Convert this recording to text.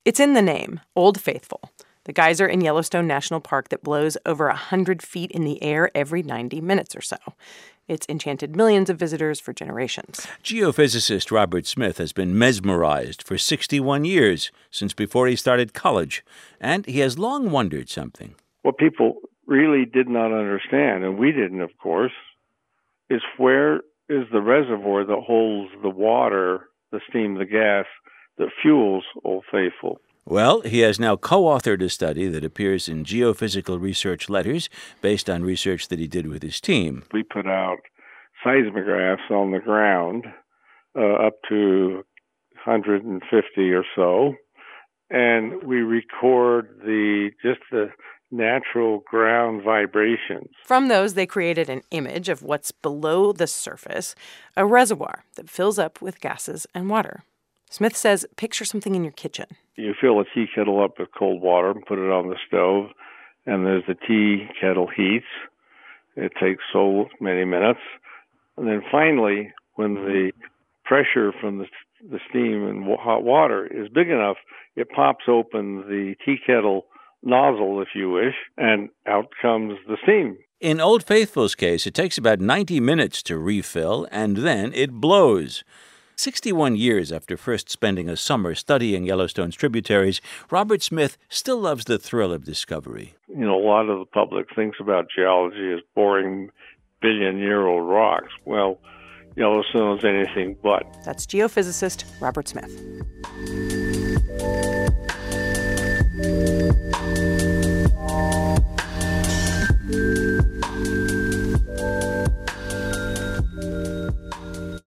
It's in the name, Old Faithful, the geyser in Yellowstone National Park that blows over 100 feet in the air every 90 minutes or so. It's enchanted millions of visitors for generations. Geophysicist Robert Smith has been mesmerized for 61 years, since before he started college, and he has long wondered something. What people really did not understand, and we didn't, of course, is where is the reservoir that holds the water, the steam, the gas that fuels Old Faithful. Well, he has now co-authored a study that appears in Geophysical Research Letters based on research that he did with his team. We put out seismographs on the ground up to 150 or so, and we record the natural ground vibrations. From those, they created an image of what's below the surface, a reservoir that fills up with gases and water. Smith says, picture something in your kitchen. You fill a tea kettle up with cold water and put it on the stove, and as the tea kettle heats, it takes so many minutes. And then finally, when the pressure from the steam and hot water is big enough, it pops open the tea kettle nozzle, if you wish, and out comes the steam. In Old Faithful's case, it takes about 90 minutes to refill, and then it blows. 61 years after first spending a summer studying Yellowstone's tributaries, Robert Smith still loves the thrill of discovery. A lot of the public thinks about geology as boring billion-year-old rocks. Well, Yellowstone is anything but. That's geophysicist Robert Smith.